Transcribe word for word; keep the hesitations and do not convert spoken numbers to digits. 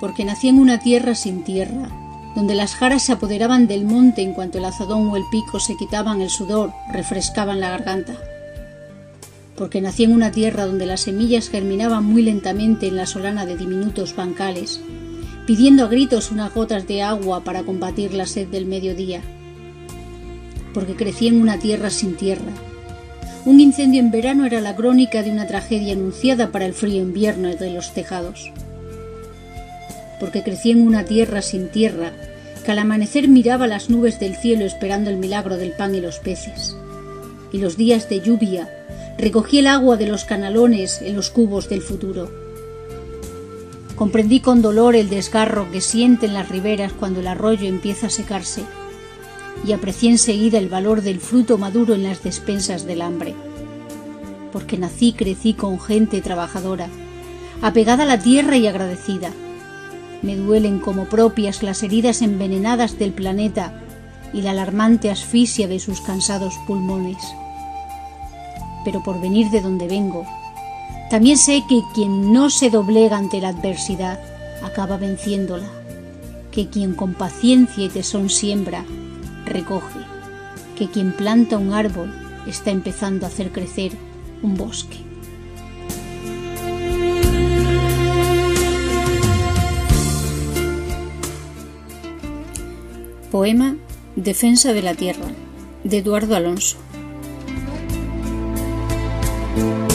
porque nací en una tierra sin tierra, donde las jaras se apoderaban del monte en cuanto el azadón o el pico se quitaban el sudor, refrescaban la garganta. Porque nací en una tierra donde las semillas germinaban muy lentamente en la solana de diminutos bancales, pidiendo a gritos unas gotas de agua para combatir la sed del mediodía. Porque crecí en una tierra sin tierra. Un incendio en verano era la crónica de una tragedia anunciada para el frío invierno de los tejados. Porque crecí en una tierra sin tierra, que al amanecer miraba las nubes del cielo esperando el milagro del pan y los peces. Y los días de lluvia recogí el agua de los canalones en los cubos del futuro. Comprendí con dolor el desgarro que sienten las riberas cuando el arroyo empieza a secarse, y aprecié enseguida el valor del fruto maduro en las despensas del hambre. Porque nací y crecí con gente trabajadora, apegada a la tierra y agradecida. Me duelen como propias las heridas envenenadas del planeta y la alarmante asfixia de sus cansados pulmones. Pero por venir de donde vengo, también sé que quien no se doblega ante la adversidad acaba venciéndola, que quien con paciencia y tesón siembra, recoge, que quien planta un árbol está empezando a hacer crecer un bosque. Poema Defensa de la Tierra, de Eduardo Alonso.